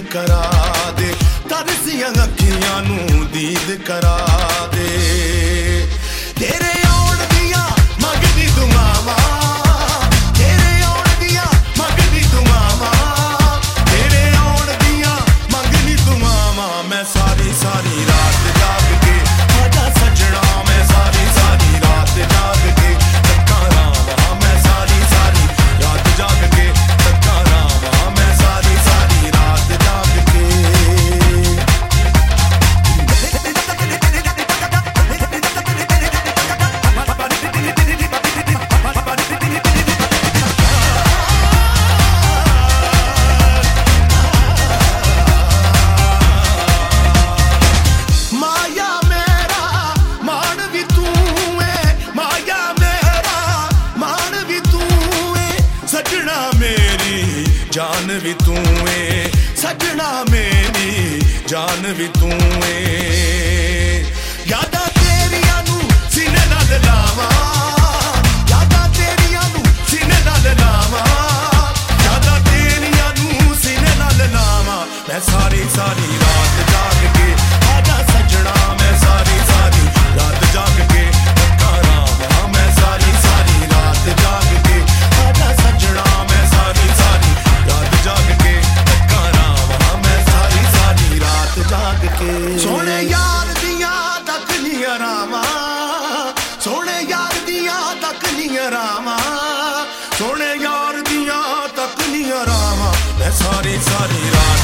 करा दे, तरसियां अखियां नू दीद करा दे। तेरे आउण दियां मंगदी दुआवां, तेरे आउण दियां मंगदी दुआवां, तेरे आउण दियां मंगदी दुआवां। मैं सारी सारी रात जाग के आजा सजना, मैं सारी सारी रात जाग के तक्का रावां, मैं सारी सारी रात जाग के तक्का रावां, मैं सारी सारी रात जाग के। माया मेरा मान भी तू है, माया मेरा मान भी तू है, सजना मेरी जान भी तू है, सजना मेरी जान भी तू है। यादां तेरियां नू सीने नाल लावां, यादां तेरियां नू सीने नाल लावां, यादां तेरियां नू सीने नाल लावां। मैं सारी सारी रात जाग के आजा सजना, मैं सारी सारी रात जाग के तक्का रावां, मैं सारी सारी रात जाग के आजा सजना, मैं सारी सारी रात जाग के तक्का रावां, मैं सारी सारी रात जाग के। सोने यार दियां तक नी अरावां, सोने यार दियां तक नी अरावां, सोने यार दियां तक नी अरावां। मैं सारी सारी रात